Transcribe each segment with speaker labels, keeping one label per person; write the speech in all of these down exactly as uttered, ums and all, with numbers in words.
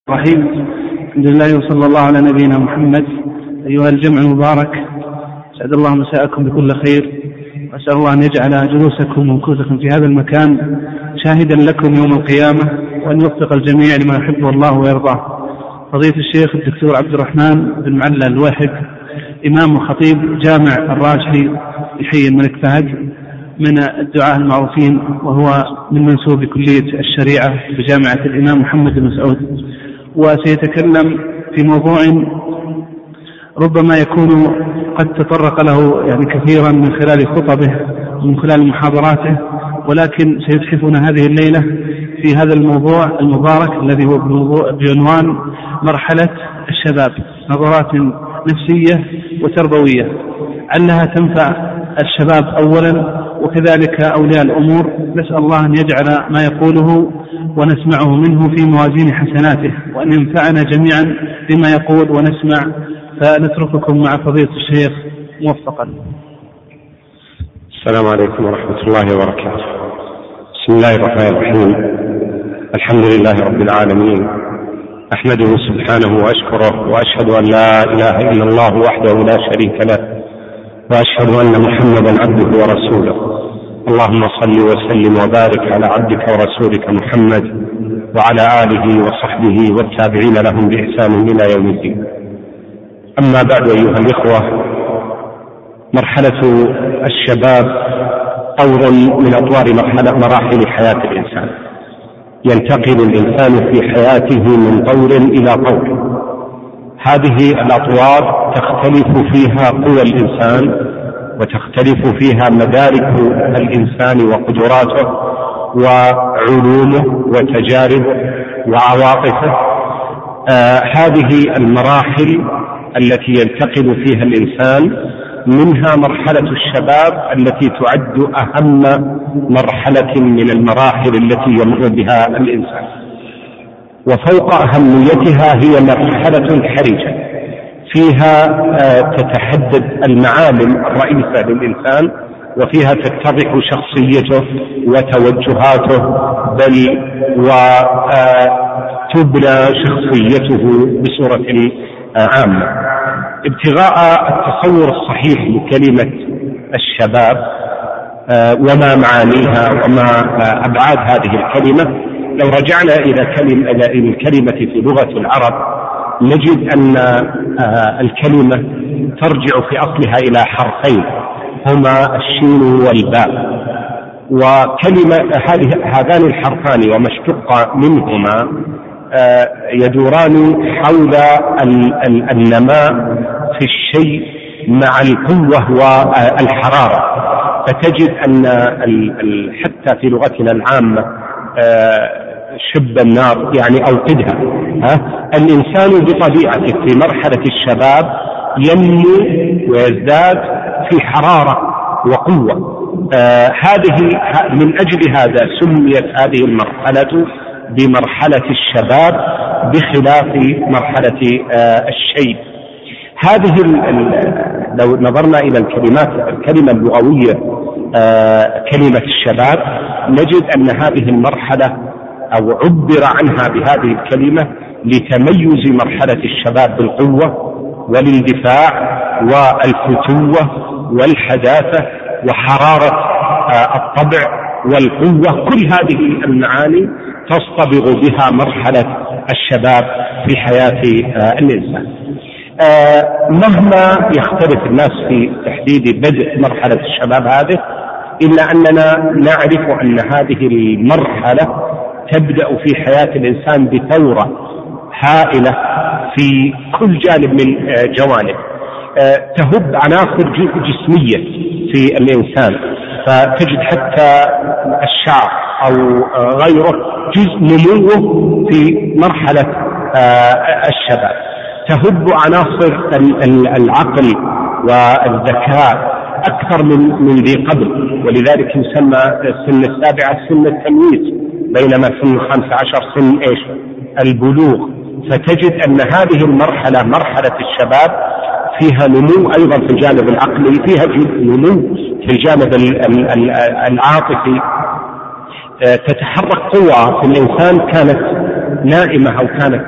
Speaker 1: الرحيم. الحمد لله وصلى الله على نبينا محمد. أيها الجمع المبارك، سعد الله مساءكم بكل خير، وأسأل الله أن يجعل جلوسكم ومكوثكم في هذا المكان شاهدا لكم يوم القيامة، وأن يوفق الجميع لما يحبه الله ويرضاه. فضيلة الشيخ الدكتور عبد الرحمن بن معلى الواحد، إمام وخطيب جامع الراجحي في حي الملك فهد، من الدعاة المعروفين، وهو من منسوب كلية الشريعة بجامعة الإمام محمد بن سعود، وسيتكلم في موضوع ربما يكون قد تطرق له يعني كثيرا من خلال خطبه ومن خلال محاضراته، ولكن سيتحفنا هذه الليلة في هذا الموضوع المبارك الذي هو بعنوان مرحلة الشباب، نظرات نفسية وتربوية علها تنفع الشباب أولا وكذلك أولياء الأمور. نسأل الله أن يجعل ما يقوله ونسمعه منه في موازين حسناته، وأن ينفعنا جميعا بما يقول ونسمع. فنترككم مع فضيلة الشيخ موفقا.
Speaker 2: السلام عليكم ورحمة الله وبركاته. بسم الله الرحمن الرحيم. الحمد لله رب العالمين، أحمده سبحانه وأشكره، وأشهد أن لا إله إلا الله وحده لا شريك له، وأشهد أن محمدا عبده ورسوله. اللهم صل وسلم وبارك على عبدك ورسولك محمد وعلى آله وصحبه والتابعين لهم بإحسان إلى يوم الدين. أما بعد، أيها الإخوة، مرحلة الشباب طور من أطوار مرحلة مراحل حياة الإنسان، ينتقل الإنسان في حياته من طور إلى طور. هذه الأطوار تختلف فيها قوى الإنسان، وتختلف فيها مدارك الإنسان وقدراته وعلومه وتجاربه وعواطفه. آه هذه المراحل التي ينتقل فيها الإنسان، منها مرحلة الشباب التي تعد أهم مرحلة من المراحل التي يمر بها الإنسان، وفوق أهميتها هي مرحلة حرجة فيها تتحدد المعالم الرئيسة للإنسان، وفيها تتضح شخصيته وتوجهاته، بل وتبنى شخصيته بصورة عامة. ابتغاء التصور الصحيح لكلمة الشباب وما معانيها وما أبعاد هذه الكلمة، لو رجعنا إلى الكلمة في لغة العرب نجد أن الكلمة ترجع في أصلها إلى حرفين هما الشين والباء، وكلمة هذان الحرفان وما اشتق منهما يدوران حول النماء في الشيء مع القوة والحرارة. فتجد أن حتى في لغتنا العامة شب النار يعني أوقدها. الإنسان بطبيعته في مرحلة الشباب ينمو ويزداد في حرارة وقوة. هذه من أجل هذا سميت هذه المرحلة بمرحلة الشباب بخلاف مرحلة الشيب. هذه لو نظرنا إلى الكلمات الكلمة اللغوية كلمة الشباب، نجد أن هذه المرحلة أو عبر عنها بهذه الكلمة لتميز مرحلة الشباب بالقوة والاندفاع والفتوة والحداثة وحرارة الطبع والقوة. كل هذه المعاني تصطبغ بها مرحلة الشباب في حياة الإنسان. مهما يختلف الناس في تحديد بدء مرحلة الشباب هذه، إلا أننا نعرف أن هذه المرحلة تبدأ في حياة الإنسان بثورة هائلة في كل جانب من جوانب، تهب عناصر جسمية في الإنسان، فتجد حتى الشعر أو غيره جزء نموه في مرحلة الشباب. تهب عناصر العقل والذكاء أكثر من من ذي قبل، ولذلك يسمى السن السابعة سن التمييز، بينما سن الخامسة عشر سن إيش؟ البلوغ. فتجد أن هذه المرحلة مرحلة الشباب فيها نمو أيضا في الجانب العقلي، فيها نمو في الجانب العاطفي، تتحرك قوة في الإنسان كانت نائمة أو كانت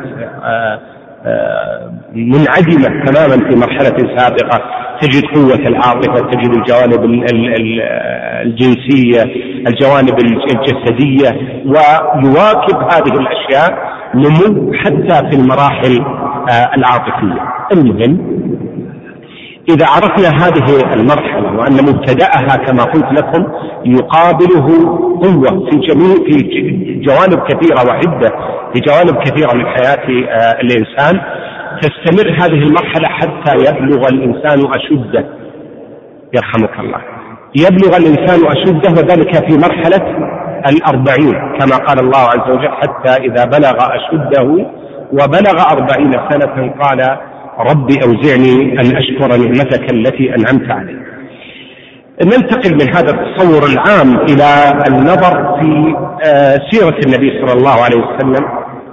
Speaker 2: منعدمة تماما في مرحلة سابقة، تجد قوة العاطفة، تجد الجوانب الجنسية، الجوانب الجسدية، ويواكب هذه الأشياء نمو حتى في المراحل العاطفية. المهم إذا عرفنا هذه المرحلة وأن مبتدأها كما قلت لكم يقابله قوة في جميع في جوانب كثيرة وعدة في جوانب كثيرة من حياة الإنسان، تستمر هذه المرحلة حتى يبلغ الإنسان أشده، يرحمك الله، يبلغ الإنسان أشده، وذلك في مرحلة الأربعين كما قال الله عز وجل: حتى إذا بلغ أشده وبلغ أربعين سنة قال ربي أوزعني أن أشكر نعمتك التي أنعمت علي. ننتقل من هذا التصور العام إلى النظر في سيرة النبي صلى الله عليه وسلم.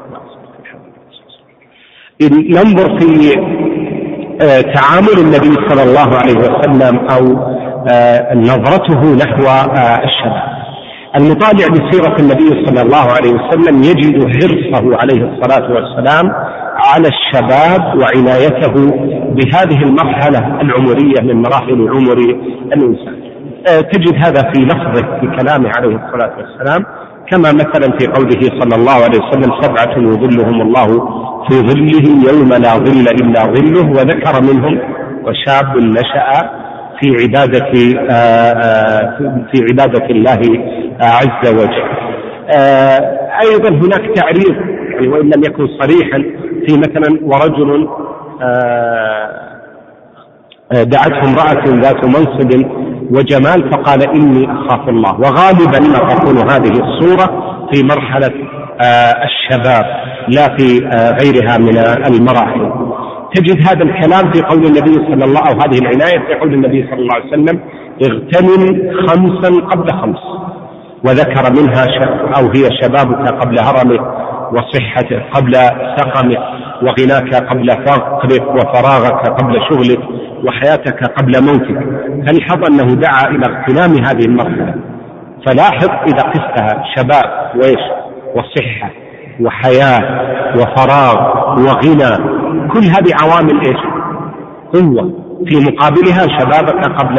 Speaker 2: ننظر في تعامل النبي صلى الله عليه وسلم أو نظرته نحو الشباب. المطالع بسيرة النبي صلى الله عليه وسلم يجد حرصه عليه الصلاة والسلام على الشباب وعنايته بهذه المرحلة العمرية من مراحل عمر الإنسان. تجد هذا في لفظه في كلامه عليه الصلاة والسلام، كما مثلا في قوله صلى الله عليه وسلم: سبعة يظلهم الله في ظله يوم لا ظل إلا ظله، وذكر منهم وشاب نشأ في عبادة في عبادة الله عز وجل. أيضا هناك تعريض يعني وإن لم يكن صريحا في مثلا: ورجل دعته امرأة ذات منصب وجمال فقال إني أخاف الله. وغالبا ما تكون هذه الصورة في مرحلة الشباب لا في غيرها من المراحل. تجد هذا الكلام في قول النبي صلى الله عليه وسلم، أو هذه العناية في قول النبي صلى الله عليه وسلم: اغتنم خمسا قبل خمس، وذكر منها أو هي شبابك قبل هرمك، وصحتك قبل سقمك، وغناك قبل فقرك، وفراغك قبل شغلك، وحياتك قبل موتك. فلحظ أنه دعا إلى اغتنام هذه المرحلة. فلاحظ إذا قستها شباب وإيش وصحة وحياة وفراغ وغنى، كل هذه عوامل إيش قوة، في مقابلها شبابك قبل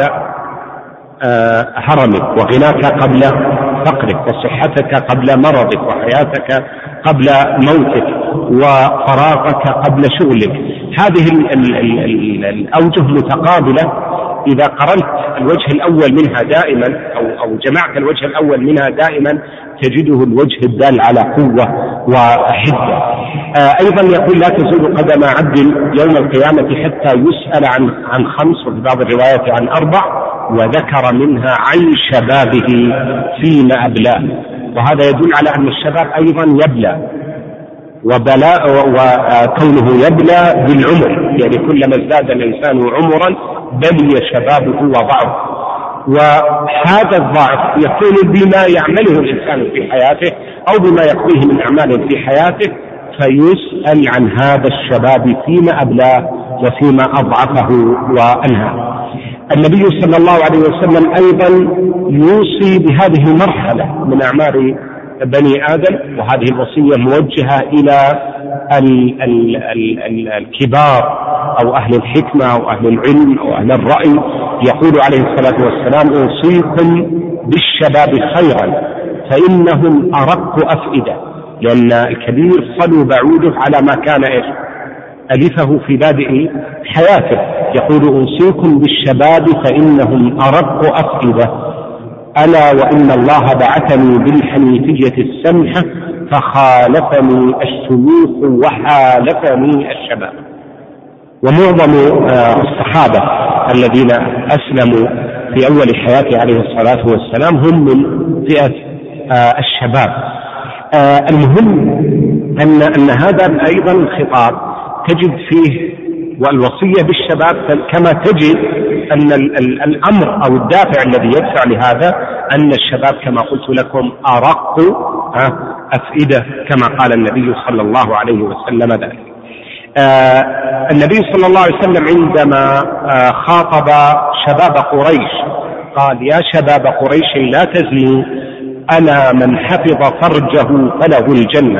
Speaker 2: آه هرمك، وغناك قبل فقرك، وصحتك قبل مرضك، وحياتك قبل موتك، وفراغك قبل شغلك. هذه ال ال ال الأوجه متقابلة. إذا قرنت الوجه الأول منها دائما أو, أو جمعت الوجه الأول منها دائما تجده الوجه الدال على قوة وحدة. آه أيضا يقول: لا تزول قدم عبد يوم القيامة حتى يسأل عن عن خمس، وفي بعض الروايات عن أربع، وذكر منها عن شبابه فيما أبلاه. وهذا يدل على أن الشباب أيضا يبلى، وبلاء وكونه يبلى بالعمر، يعني كلما ازداد الإنسان عمرا بلي شبابه وضعف. وهذا الضعف يكون بما يعمله الإنسان في حياته أو بما يقضيه من أعمال في حياته، فيسأل عن هذا الشباب فيما أبلاه وفيما أضعفه وأنهى. النبي صلى الله عليه وسلم أيضا يوصي بهذه المرحلة من أعمار بني آدم، وهذه الوصية موجهة إلى ال ال ال ال الكبار أو أهل الحكمة أو أهل العلم أو أهل الرأي. يقول عليه الصلاة والسلام: أوصيكم بالشباب خيرا فإنهم أرق أفئدة، لأن الكبير صلوا بعوده على ما كان إيش ألفه في بادئ حياته. يقول: أوصيكم بالشباب فإنهم أرق أفئدة، ألا وإن الله بعثني بالحنيفية السمحة فخالفني الشيوخ وحالفني الشباب. ومعظم الصحابة الذين أسلموا في أول حياته عليه الصلاة والسلام هم من فئة الشباب. المهم أن أن هذا أيضا الخطاب تجد فيه والوصية بالشباب، كما تجد أن الأمر أو الدافع الذي يدفع لهذا أن الشباب كما قلت لكم أرق أفئدة، كما قال النبي صلى الله عليه وسلم ذلك. آه النبي صلى الله عليه وسلم عندما آه خاطب شباب قريش قال: يا شباب قريش لا تزنوا، ألا من حفظ فرجه فله الجنة.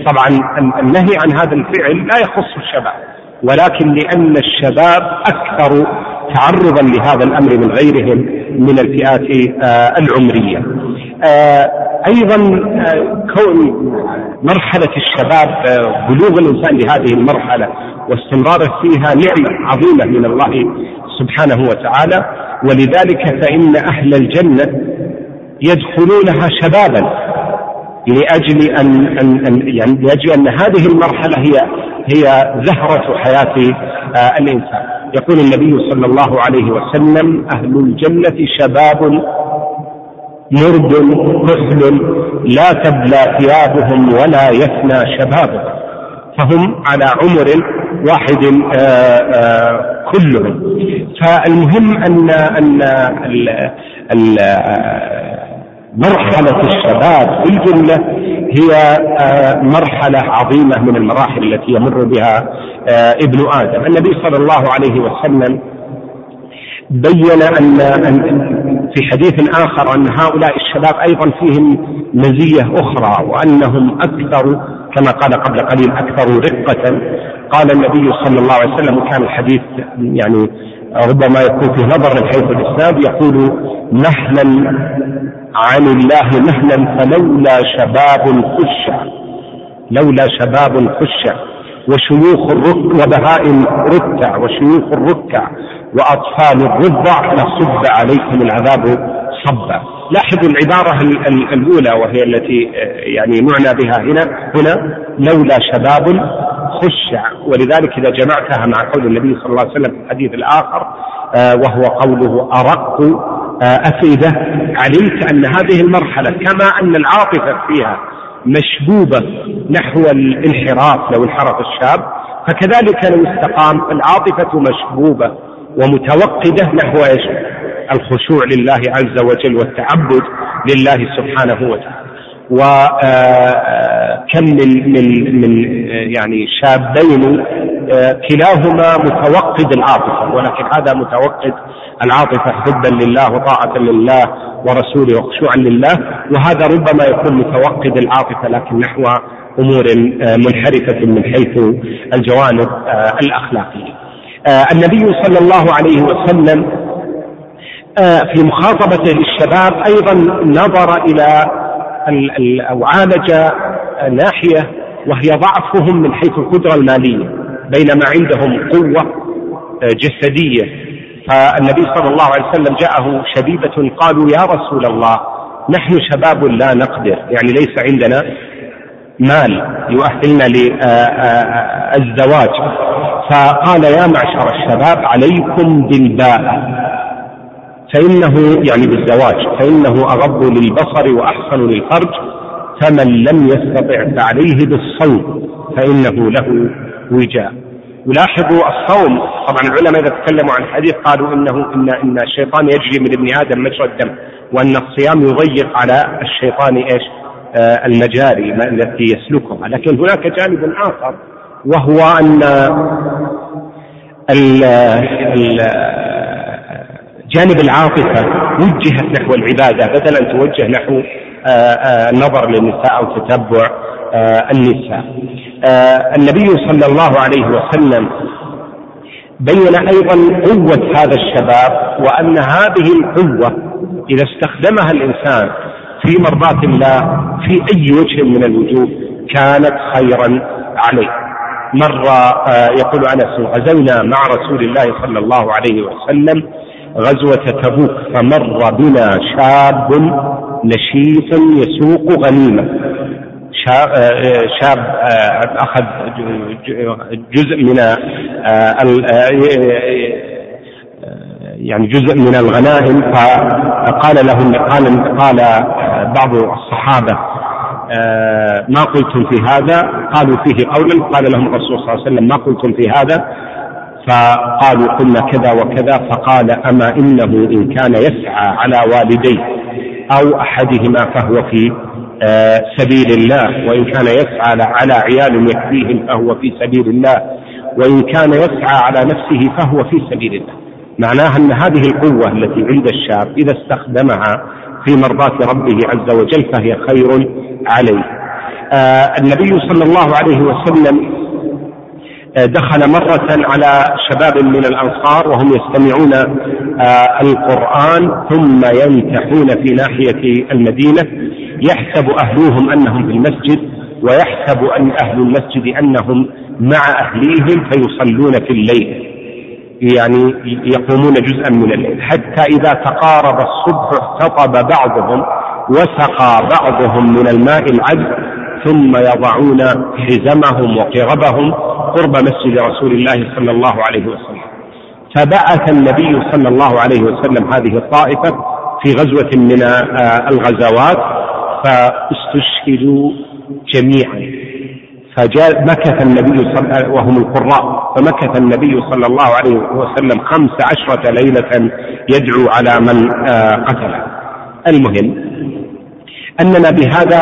Speaker 2: طبعا النهي عن هذا الفعل لا يخص الشباب، ولكن لأن الشباب أكثر تعرضا لهذا الأمر من غيرهم من الفئات العمرية. أيضا كون مرحلة الشباب بلوغ الإنسان لهذه المرحلة واستمراره فيها نعمة عظيمة من الله سبحانه وتعالى، ولذلك فإن أهل الجنة يدخلونها شبابا لأجل أن, أن, أن يعني لأجل أن هذه المرحلة هي هي زهرة حياة آه الإنسان. يقول النبي صلى الله عليه وسلم: أهل الجنة شباب مرد كحل لا تبلى ثيابهم ولا يفنى شبابهم، فهم على عمر واحد آآ آآ كلهم. فالمهم أن أن ال ال مرحلة الشباب في الجنة هي مرحلة عظيمة من المراحل التي يمر بها ابن آدم. النبي صلى الله عليه وسلم بين أن في حديث آخر أن هؤلاء الشباب أيضا فيهم مزية أخرى، وأنهم أكثر كما قال قبل قليل أكثر رقة. قال النبي صلى الله عليه وسلم، وكان الحديث يعني ربما يكون فيه نظر من حيث الإسناد، يقول: نهلا عن الله نهلا فلولا شباب خشع، لولا شباب خشع وشيوخ الركع وبهائم ركع وشيوخ الركع وأطفال الرضع لصب عليكم العذاب صبا. لاحظوا العبارة الأولى وهي التي يعني معنى بها هنا هنا لولا شباب خشع، ولذلك إذا جمعتها مع قول النبي صلى الله عليه وسلم في الحديث الآخر وهو قوله أرق أفئدة، علمت أن هذه المرحلة كما أن العاطفة فيها مشبوبة نحو الانحراف لو انحرف الشاب، فكذلك لو استقام العاطفة مشبوبة ومتوقدة نحو إيش؟ الخشوع لله عز وجل والتعبد لله سبحانه وتعالى. وكم من من من يعني شابين كلاهما متوقد العاطفة، ولكن هذا متوقد العاطفة حبا لله وطاعة لله ورسوله وخشوعا لله، وهذا ربما يكون متوقد العاطفة لكن نحو أمور منحرفة من حيث الجوانب الأخلاقية. النبي صلى الله عليه وسلم في مخاطبته للشباب أيضا نظر إلى أو عالج ناحية وهي ضعفهم من حيث القدرة المالية، بينما عندهم قوة جسدية. فالنبي صلى الله عليه وسلم جاءه شبيبة قالوا: يا رسول الله نحن شباب لا نقدر، يعني ليس عندنا مال يؤهلنا للزواج. فقال: يا معشر الشباب عليكم بالباءة فإنه يعني بالزواج فإنه أغض للبصر وأحسن للفرج، فمن لم يستطع فعليه بالصوم فإنه له وجاء. يلاحظوا الصوم، طبعا العلماء إذا تكلموا عن الحديث قالوا إنه إن, إن الشيطان يجري من ابن آدم مجرى الدم، وأن الصيام يضيق على الشيطان إيش آه المجاري التي يسلكها. لكن هناك جانب آخر وهو أن ال ال جانب العاطفة وجهت نحو العبادة بدل أن توجه نحو النظر للنساء أو تتبع النساء. النبي صلى الله عليه وسلم بين أيضا قوة هذا الشباب، وأن هذه القوة إذا استخدمها الإنسان في مرضاة الله في أي وجه من الوجوه كانت خيرا عليه. مرة يقول أنس: غزونا مع رسول الله صلى الله عليه وسلم غزوة تبوك فمر بنا شاب نشيط يسوق غنيمة. شاب أخذ جزء من يعني جزء من الغنائم، فقال له قال قال بعض الصحابة: ما قلتم في هذا؟ قالوا فيه قولا. قال لهم الرسول صلى الله عليه وسلم: ما قلتم في هذا؟ فقالوا: قلنا كذا وكذا. فقال: أما إنه إن كان يسعى على والديه أو أحدهما فهو في سبيل الله، وإن كان يسعى على عيال يكفيهم فهو في سبيل الله، وإن كان يسعى على نفسه فهو في سبيل الله. معناها أن هذه القوة التي عند الشاب إذا استخدمها في مرضاة ربه عز وجل فهي خير عليه. آه النبي صلى الله عليه وسلم دخل مرة على شباب من الأنصار وهم يستمعون آه القرآن ثم ينتحون في ناحية المدينة، يحسب أهلوهم أنهم في المسجد ويحسب أن أهل المسجد أنهم مع أهليهم فيصلون في الليل، يعني يقومون جزءا من الليل، حتى إذا تقارب الصبح احتطب بعضهم وسقى بعضهم من الماء العذب ثم يضعون حزمهم وقربهم قرب مسجد رسول الله صلى الله عليه وسلم. فبعث النبي صلى الله عليه وسلم هذه الطائفة في غزوة من الغزوات فاستشهدوا جميعا، فمكث النبي صلى وهم القراء فمكث النبي صلى الله عليه وسلم خمس عشرة ليلة يدعو على من قتله. المهم أننا بهذا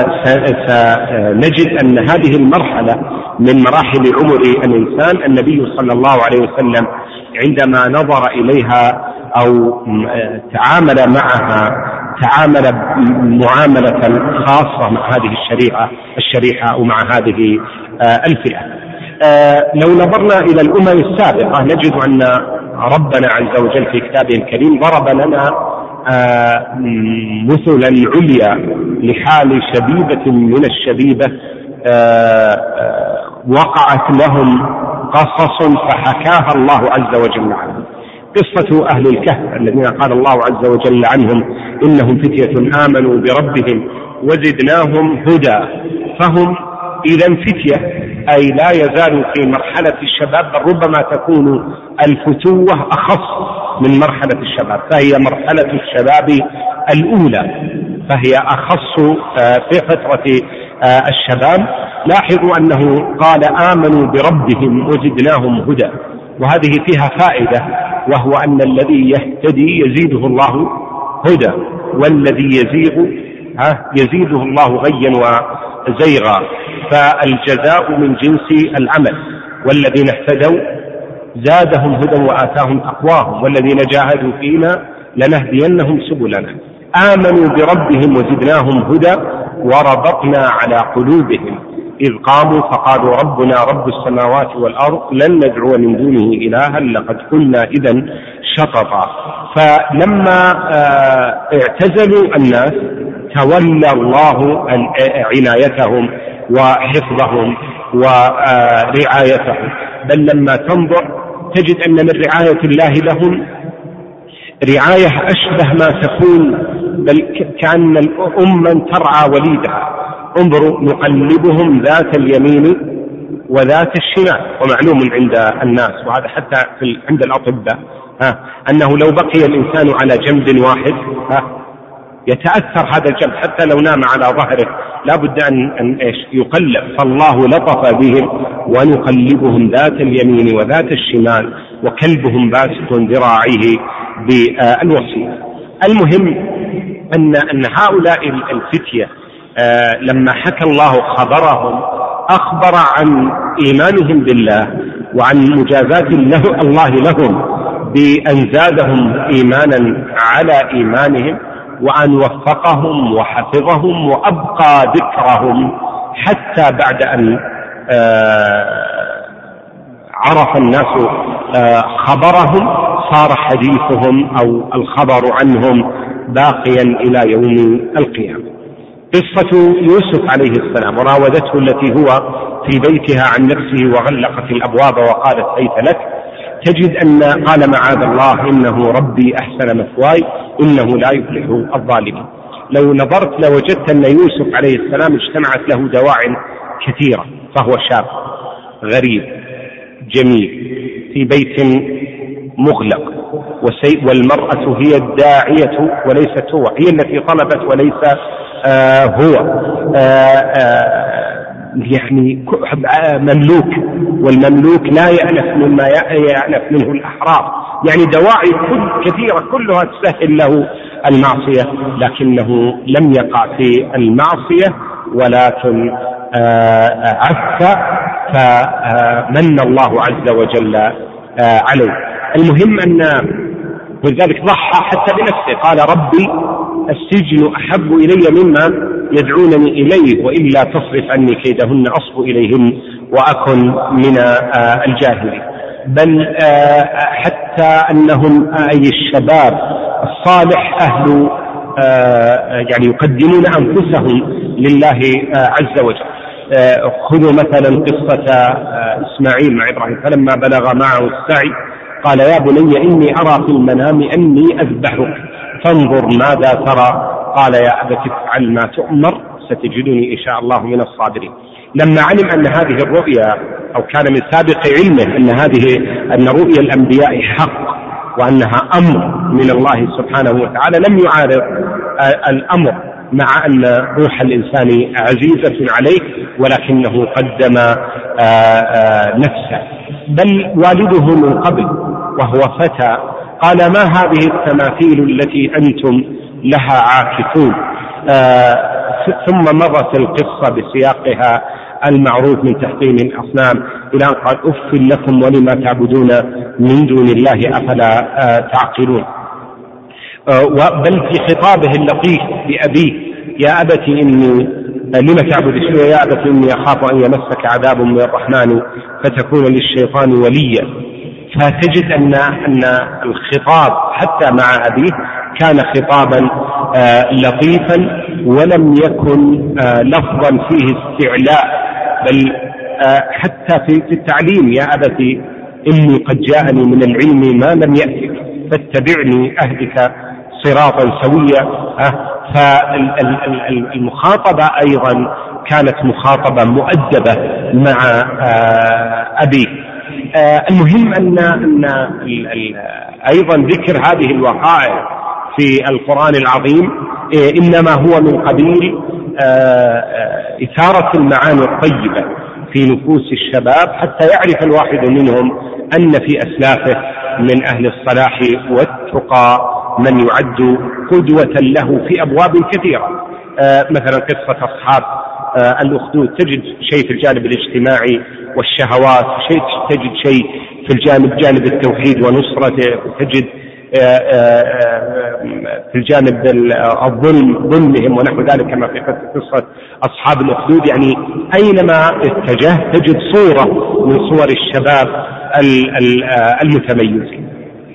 Speaker 2: سنجد أن هذه المرحلة من مراحل عمر الإنسان النبي صلى الله عليه وسلم عندما نظر إليها أو تعامل معها تعامل معاملة خاصة مع هذه الشريعة الشريحة أو مع هذه الفئة. لو نظرنا إلى الأمم السابقة نجد أن ربنا عز وجل في كتابه الكريم ضرب لنا مثلا عليا لحال شبيبة من الشبيبة وقعت لهم قصص فحكاها الله عز وجل عنهم. قصة أهل الكهف الذين قال الله عز وجل عنهم إنهم فتية آمنوا بربهم وزدناهم هدى، فهم إذا فتية أي لا يزالوا في مرحلة الشباب، بل ربما تكون الفتوة أخص من مرحلة الشباب، فهي مرحلة الشباب الأولى، فهي أخص في فترة الشباب. لاحظوا أنه قال آمنوا بربهم وزدناهم هدى، وهذه فيها فائدة، وهو أن الذي يهتدي يزيده الله هدى، والذي يزيغ يزيده الله غيا وزيغا، فالجزاء من جنس العمل. والذين اهتدوا زادهم هدى وآتاهم تقواهم والذين جاهدوا فينا لنهدينهم سبلنا. آمنوا بربهم وزدناهم هدى وربطنا على قلوبهم إذ قاموا فقالوا ربنا رب السماوات والأرض لن ندعو من دونه إلها لقد قلنا إذن شططا. فلما اعتزلوا الناس تولى الله عنايتهم وحفظهم ورعايتهم، بل لما تنظر تجد أن من رعاية الله لهم رعاية أشبه ما تكون بل كأن الأم ترعى وليدها. انظروا نقلبهم ذات اليمين وذات الشمال، ومعلوم عند الناس وهذا حتى في عند الأطباء ها أنه لو بقي الإنسان على جنب واحد ها يتأثر هذا الجنب، حتى لو نام على ظهره لا بد أن, أن إيش يقلب، فالله لطف بهم ونقلبهم ذات اليمين وذات الشمال وكلبهم باسط ذراعيه بالوصي. المهم أن, أن هؤلاء الفتية آه لما حكى الله خبرهم أخبر عن إيمانهم بالله وعن مجازات الله, الله لهم بأن زادهم إيمانا على إيمانهم، وأن وفقهم وحفظهم وأبقى ذكرهم حتى بعد أن آه عرف الناس آه خبرهم صار حديثهم أو الخبر عنهم باقيا إلى يوم القيامة. قصة يوسف عليه السلام وراودته التي هو في بيتها عن نفسه وغلقت الأبواب وقالت هيت لك، تجد أن قال معاذ الله إنه ربي أحسن مثواي إنه لا يفلح الظالمين. لو نظرت لوجدت أن يوسف عليه السلام اجتمعت له دواع كثيرة، فهو شاب غريب جميل في بيت مغلق، والمرأة هي الداعية وليست هو، هي التي طلبت وليس آه هو آه آه يعني مملوك، والمملوك لا يأنف مما يأنف منه الأحرار، يعني دواعي كثيرة كلها تسهل له المعصية، لكنه لم يقع في المعصية ولكن آه عف فمن الله عز وجل آه عليه. المهم أن ولذلك ضحى حتى بنفسه، قال ربي السجن أحب إلي مما يدعونني إليه، وإلا تصرف عني كيدهن أصب إليهن وأكن من الجاهلين. بل حتى أنهم أي الشباب الصالح أهل يعني يقدمون أنفسهم لله عز وجل. خذوا مثلا قصة إسماعيل مع إبراهيم، فلما بلغ معه السعي قال يا بني إني أرى في المنام أني أذبحك فانظر ماذا ترى، قال يا أبت افعل ما تؤمر ستجدني إن شاء الله من الصابرين. لما علم أن هذه الرؤيا أو كان من سابق علمه أن هذه أن رؤيا الأنبياء حق وأنها أمر من الله سبحانه وتعالى لم يعارض الأمر، مع أن روح الإنسان عزيزة عليه ولكنه قدم نفسه. بل والده من قبل وهو فتى قال ما هذه التماثيل التي أنتم لها عاكفون، ثم مرت القصة بسياقها المعروف من تحطيم الأصنام إلى أن قال أف لكم ولما تعبدون من دون الله أفلا تعقلون. بل في خطابه اللطيف بأبيه يا أبت إني لما تعبد الشيء يا أبت إني أخاف أن يمسك عذاب من الرحمن فتكون للشيطان وليا. فتجد أن أن الخطاب حتى مع أبيه كان خطابا لطيفا ولم يكن لفظا فيه استعلاء، بل حتى في التعليم يا أبت إني قد جاءني من العلم ما لم يأتك فاتبعني أهدك صراطا سويا. فالمخاطبة أيضا كانت مخاطبة مؤدبة مع أبيه. المهم أن, أن أيضا ذكر هذه الوقائع في القرآن العظيم إنما هو من قبيل إثارة المعاني الطيبة في نفوس الشباب حتى يعرف الواحد منهم أن في أسلافه من أهل الصلاح والتقى من يعد قدوة له في أبواب كثيرة. مثلا قصة أصحاب الأخدود تجد شيء في الجانب الاجتماعي والشهوات، شيء تجد شيء في الجانب جانب التوحيد ونصرته، تجد في الجانب الظلم ظلمهم ونحو ذلك كما في قصة أصحاب الأخدود. يعني أينما اتجه تجد صورة من صور الشباب المتميزين.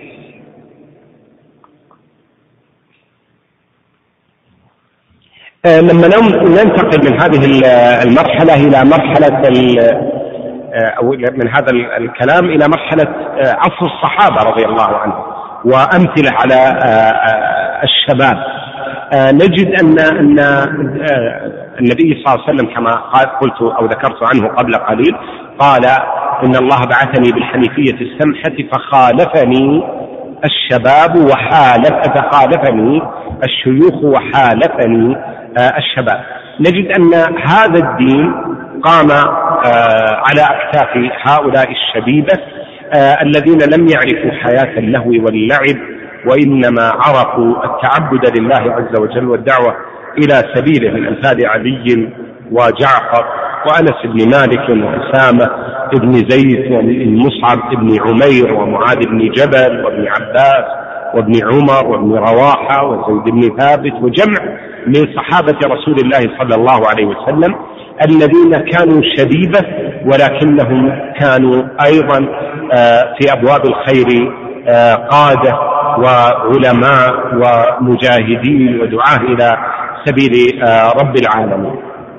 Speaker 2: لما ننتقل من هذه المرحلة إلى مرحلة أو من هذا الكلام إلى مرحلة عصر الصحابة رضي الله عنهم وأمثلة على الشباب، نجد أن أن النبي صلى الله عليه وسلم كما قلت أو ذكرت عنه قبل قليل قال إن الله بعثني بالحنيفية السمحة فخالفني الشباب وحالف فخالفني الشيوخ وحالفني الشباب. نجد أن هذا الدين قام على أكتاف هؤلاء الشبيبة الذين لم يعرفوا حياة اللهو واللعب وإنما عرفوا التعبد لله عز وجل والدعوة إلى سبيله، من أمثال علي وجعفر وأنس بن مالك وأسامة بن زيد ومصعب بن عمير ومعاذ بن جبل وابن عباس وابن عمر وابن رواحة وزيد بن ثابت وجمع من صحابة رسول الله صلى الله عليه وسلم الذين كانوا شبيبة ولكنهم كانوا أيضا في أبواب الخير قادة وعلماء ومجاهدين ودعاة إلى سبيل رب العالمين.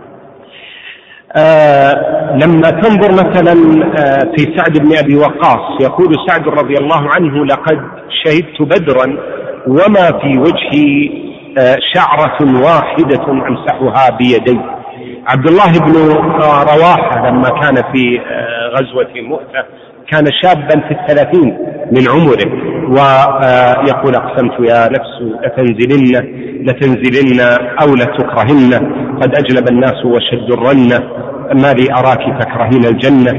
Speaker 2: لما تنظر مثلا في سعد بن أبي وقاص يقول سعد رضي الله عنه لقد شهدت بدرا وما في وجهي شعرة واحدة أمسحها بيدي. عبد الله بن رواحة لما كان في غزوة مؤتة كان شابا في الثلاثين من عمره ويقول أقسمت يا نفس لتنزلن لتنزلن أو لتكرهن قد أجلب الناس وشد الرنة ما لي أراك تكرهين الجنة.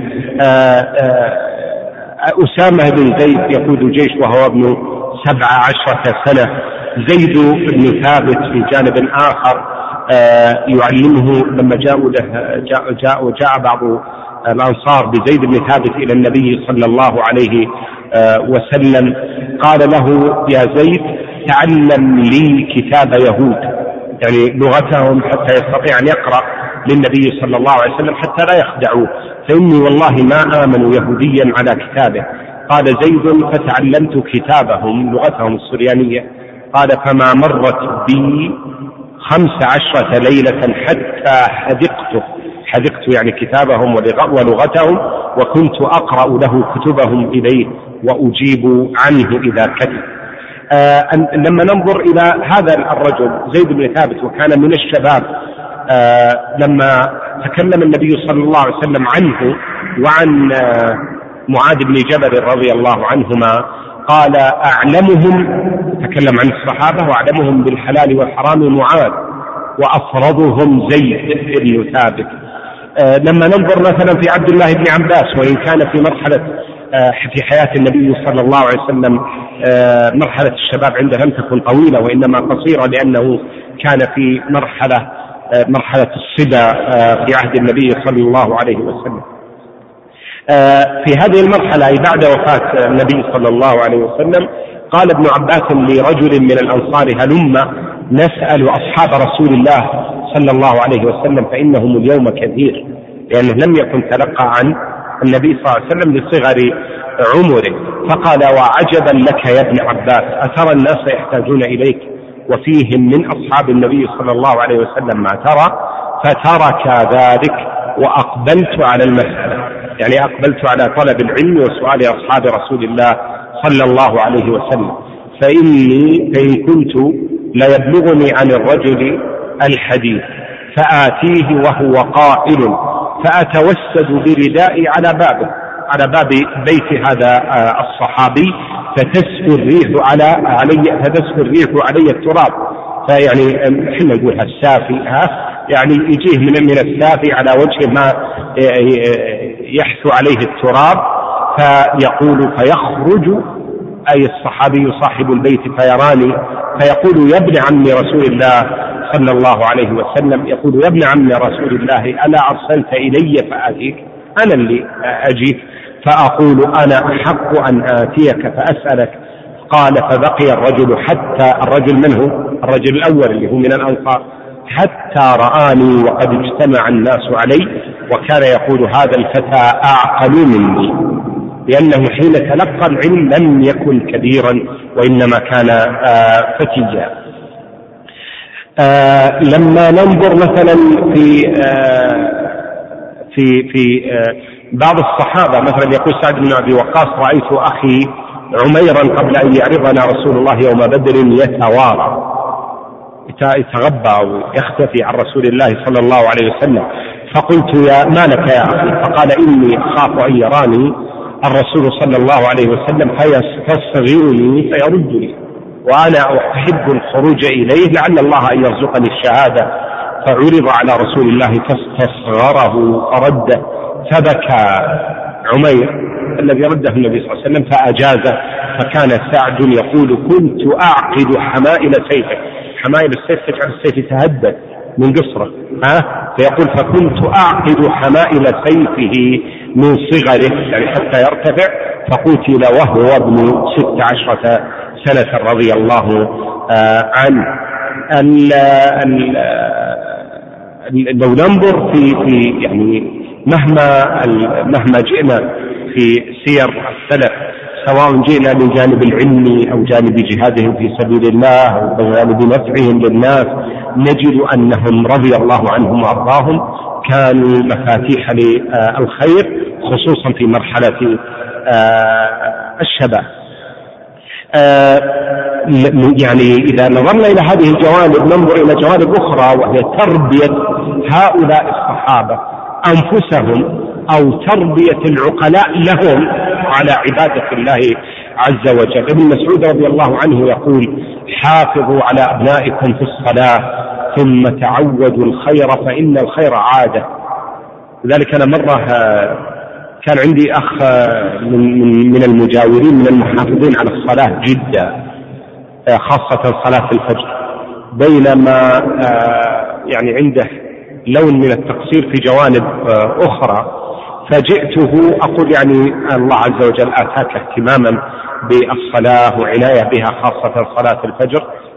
Speaker 2: أسامة بن زيد يقود جيش وهو ابن سبع عشرة سنة. زيد بن ثابت في جانب آخر يعلمه لما جاءوا له جاء, جاء, جاء بعض الأنصار بزيد بن ثابت إلى النبي صلى الله عليه وسلم قال له يا زيد تعلم لي كتاب يهود يعني لغتهم حتى يستطيع أن يقرأ للنبي صلى الله عليه وسلم حتى لا يخدعوه. فإني والله ما آمن يهوديا على كتابه. قال زيد فتعلمت كتابهم لغتهم السريانية. قال فما مرت بي خمس عشرة ليلة حتى حدقته، حدقت يعني كتابهم ولغتهم، وكنت أقرأ له كتبهم إليه وأجيب عنه إذا كتب. آه لما ننظر إلى هذا الرجل زيد بن ثابت وكان من الشباب، آه لما تكلم النبي صلى الله عليه وسلم عنه وعن آه معاذ بن جبل رضي الله عنهما قال أعلمهم، تكلم عن الصحابة وأعلمهم بالحلال والحرام معاذ وأفرضهم زيد بن ثابت. آه لما ننظر مثلا في عبد الله بن عباس، وإن كان في مرحلة آه في حياة النبي صلى الله عليه وسلم آه مرحلة الشباب عنده لم تكن طويلة وإنما قصيرة، لأنه كان في مرحلة آه مرحلة الصبا آه في عهد النبي صلى الله عليه وسلم. آه في هذه المرحلة أي بعد وفاة النبي صلى الله عليه وسلم قال ابن عباس لرجل من الأنصار هلم نسأل أصحاب رسول الله صلى الله عليه وسلم فإنهم اليوم كثير، لأنه لم يكن تلقى عن النبي صلى الله عليه وسلم لصغر عمره. فقال وعجبا لك يا ابن عباس، أترى الناس يحتاجون إليك وفيهم من أصحاب النبي صلى الله عليه وسلم ما ترى؟ فترك ذلك وأقبلت على المسألة، يعني أقبلت على طلب العلم وسؤال أصحاب رسول الله صلى الله عليه وسلم. فإني فإن كنت ليبلغني عن الرجل الحديث فآتيه وهو قائل فأتوسد بردائي على بابه، على باب بيت هذا الصحابي، فتسفو الريح على علي فتسفو الريح علي التراب. فيعني احنا نقولها السافي، ها يعني يجيه من من السافي على وجه ما يحثو عليه التراب، فيقول فيخرج أي الصحابي صاحب البيت فيراني فيقول يا ابن عم رسول الله صلى الله عليه وسلم، يقول يا ابن عم رسول الله ألا أرسلت إلي فآتيك؟ أنا اللي أجيك. فأقول أنا أحق أن آتيك فأسألك. قال فبقي الرجل حتى الرجل من هو؟ الرجل الأول اللي هو من الأنصار، حتى رآني وقد اجتمع الناس علي، وكان يقول هذا الفتى أعقل مني، لأنه حين تلقى العلم لم يكن كبيرا وإنما كان آه فتيا. آه لما ننظر مثلا في آه في في آه بعض الصحابة، مثلا يقول سعد بن أبي وقاص رأيت أخي عميرا قبل أن يعرضنا رسول الله يوم بدر يتوارى، يتغبى أو يختفي عن رسول الله صلى الله عليه وسلم. فقلت يا ما لك يا أخي؟ فقال إني أخاف أن يراني الرسول صلى الله عليه وسلم فيستصغرني فيردني، وأنا أحب الخروج إليه لعل الله أن يرزقني الشهادة. فعرض على رسول الله فاستصغره فرده، فبكى عمير الذي رده النبي صلى الله عليه وسلم فأجازه. فكان سعد يقول كنت أعقد حمائل سيفه، حمائل السيف تجعل السيف يتهدد من قصره، ها؟ فيقول فكنت أعقد حمائل سيفه من صغره يعني حتى يرتفع، فقتل وهو ابن ست عشرة سنة رضي الله آه عنه. ال ال لو ننظر في في يعني مهما مهما جئنا في سير السلف، سواء جئنا من جانب العلم أو جانب جهادهم في سبيل الله أو جانب نفعهم للناس، نجد أنهم رضي الله عنهم وأرضاهم كانوا مفاتيح للخير خصوصا في مرحلة الشباب. يعني إذا نظرنا إلى هذه الجوانب ننظر إلى جوانب أخرى، وهي تربية هؤلاء الصحابة أنفسهم أو تربية العقلاء لهم على عبادة الله عز وجل. ابن مسعود رضي الله عنه يقول حافظوا على أبنائكم في الصلاة ثم تعودوا الخير فإن الخير عادة. لذلك أنا مرة كان عندي أخ من, من المجاورين من المحافظين على الصلاة جدا، خاصة صلاة الفجر، بينما يعني عنده لون من التقصير في جوانب أخرى، فجئته أقول يعني الله عز وجل آتاك اهتماما بالصلاة وعناية بها خاصة صلاة الفجر،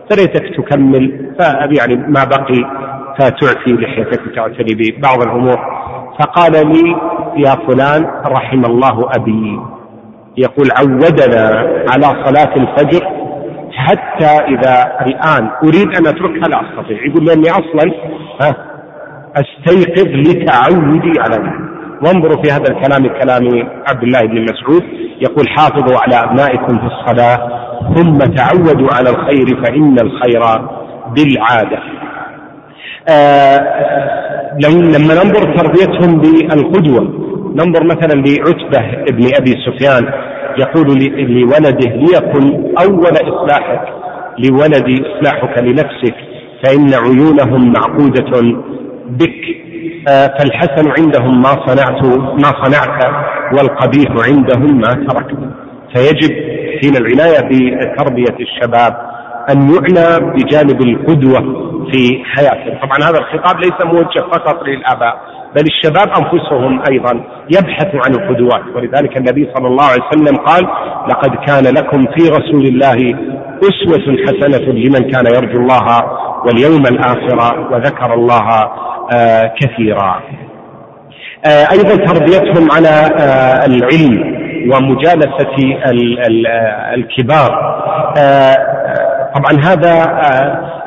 Speaker 2: فريتك تكمل، يعني ما بقي فتعفي لحيتك وتعتني ببعض الأمور. فقال لي يا فلان رحم الله أبي، يقول عودنا على صلاة الفجر حتى إذا الآن أريد أن أتركها لا أستطيع، يقول لأني أصلا أستيقظ لتعودي على ذلك. وانظروا في هذا الكلام كلام عبد الله بن مسعود يقول حافظوا على أبنائكم في الصلاة ثم تعودوا على الخير فإن الخير بالعادة. آه لما ننظر تربيتهم بالقدوة، ننظر مثلا لعتبة ابن أبي سفيان يقول لولده ليكن أول إصلاحك لولدي إصلاحك لنفسك فإن عيونهم معقودة بك، آه فالحسن عندهم ما صنعت ما صنعت والقبيح عندهم ما تركت. فيجب حين العناية بتربية الشباب أن يعنى بجانب القدوة في حياتهم. طبعا هذا الخطاب ليس موجه فقط للآباء بل الشباب أنفسهم أيضا يبحثوا عن القدوات، ولذلك النبي صلى الله عليه وسلم قال لقد كان لكم في رسول الله أسوة حسنة لمن كان يرجو الله واليوم الآخر وذكر الله آه كثيرا. آه أيضا تربيتهم على آه العلم ومجالسة ال ال الكبار. آه طبعا هذا آه